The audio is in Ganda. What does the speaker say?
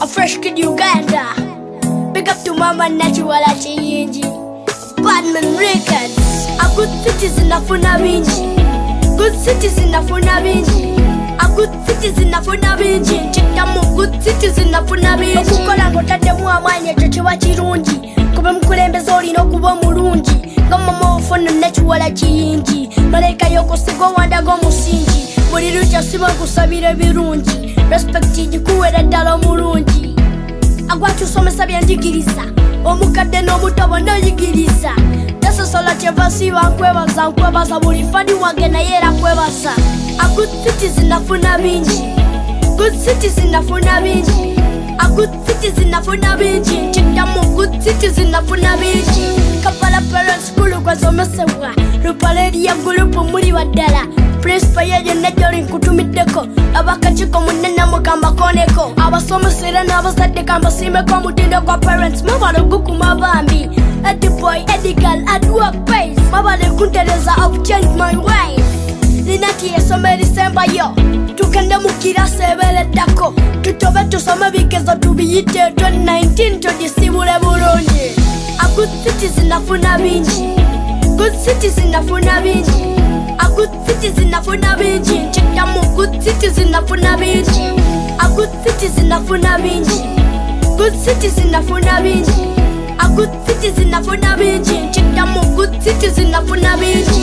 fresh kid Uganda. Big up to Mama Natural Chiyinji. Badman Records. A good citizen of Funabinji. Good citizen of Funabinji. A good citizen of Funabinji. Chitamu good citizen of Funabinji. Okukola ngotadde mu amanya tekiba kirungi. Kuba mukulembeze olina okuba mulungi. Ngoma mofona Natural Chiyinji. Malaika yokusiga wandaga omusingi. Buli lukya siba kusabira birungi. Respect gikuwera ddala omulungi. Agwatusomesa byenjigiriza. Omukadde n'obutobo noyigiriza. Tasosola kyebasiba nkwebaza buli fani wange naye era nkwebaza. A good citizen afuna bingi. Good citizen afuna bingi. A good citizen afuna bingi. Chitamu good citizen afuna bingi. Kampala Parents School gwasomesebwa. Lupale ya gulupu muli waddala. Principal yeyo nejoli nkutumiddeko. Abakakiiko munene mugamba koneko. Abasomesera n'abazadde kambasiimeko omutindo gwa parents. Mabale gukuma bambi. Eddie boy, Eddie girl, at workplace. Mabale kuntereza, I've changed my ways. Linati esomera isembayo. Tugende mu kirasi ebeereddako. Tutobe tusome bigezo tubiyite 2019 tudisibule bulungi. A good citizen afuna bingi. Good citizen afuna bingi. A good citizen afuna bingi. Chitamu good citizen afuna bingi. A good citizen afuna bingi. Good citizen afuna bingi. A good citizen afuna bingi. Chitamu good citizen afuna bingi.